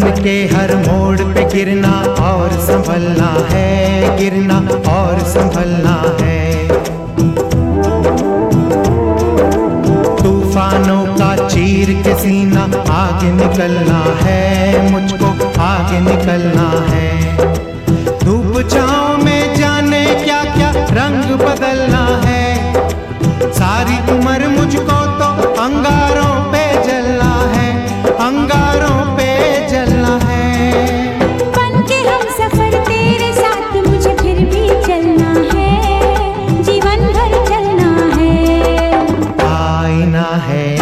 के हर मोड़ पे गिरना और संभलना है, गिरना और संभलना है। तूफानों का चीर के सीना आगे निकलना है, मुझको आगे निकलना है। धूप छाँव में जाने क्या क्या रंग बदलना है, सारी उम्र मुझको तो अंगारों पे जलना है, अंगारों पे जलना है। बन के हम सफर तेरे साथ मुझे फिर भी चलना है, जीवन भर चलना है। आईना है